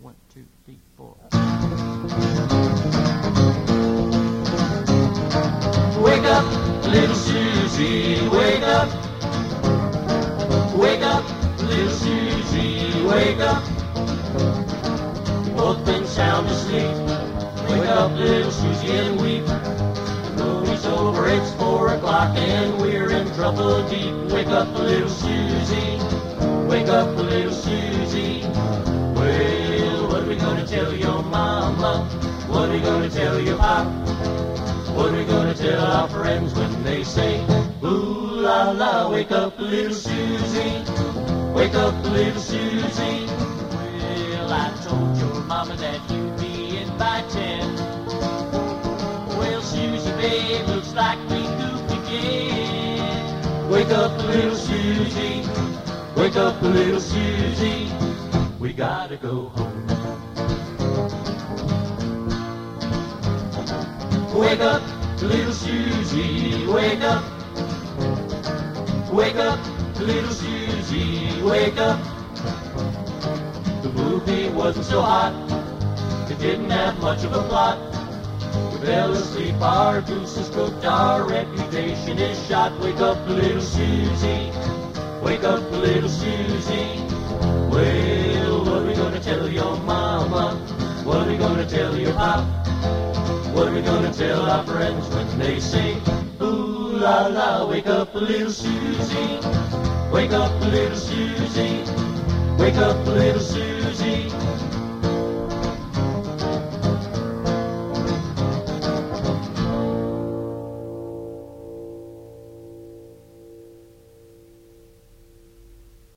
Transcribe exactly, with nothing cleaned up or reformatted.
One, two, three, four. Wake up, little Susie, wake up. Wake up, little Susie, wake up. You've both been sound asleep. Wake up, little Susie, and weep. The movie's over, it's four o'clock, and we're in trouble deep. Wake up, little Susie. Wake up, little Susie. Well, what are we gonna tell your mama? What are we gonna tell your pop? What are we gonna tell our friends when they say, ooh la la, wake up, little Susie. Wake up, little Susie. Well, I told your mama that you'd be in by ten. Well, Susie, babe, looks like we goofed again. Wake up, little Susie. Wake up, little Susie. We gotta go home. Wake up, little Susie, wake up. Wake up, little Susie, wake up. The movie wasn't so hot, it didn't have much of a plot. We fell asleep, our goose is cooked, our reputation is shot. Wake up, little Susie, wake up, little Susie. Well, what are we gonna tell your mama? What are we gonna tell your pop? What are we gonna tell our friends when they say, ooh la la, wake up, little Susie. Wake up, little Susie. Wake up, little Susie.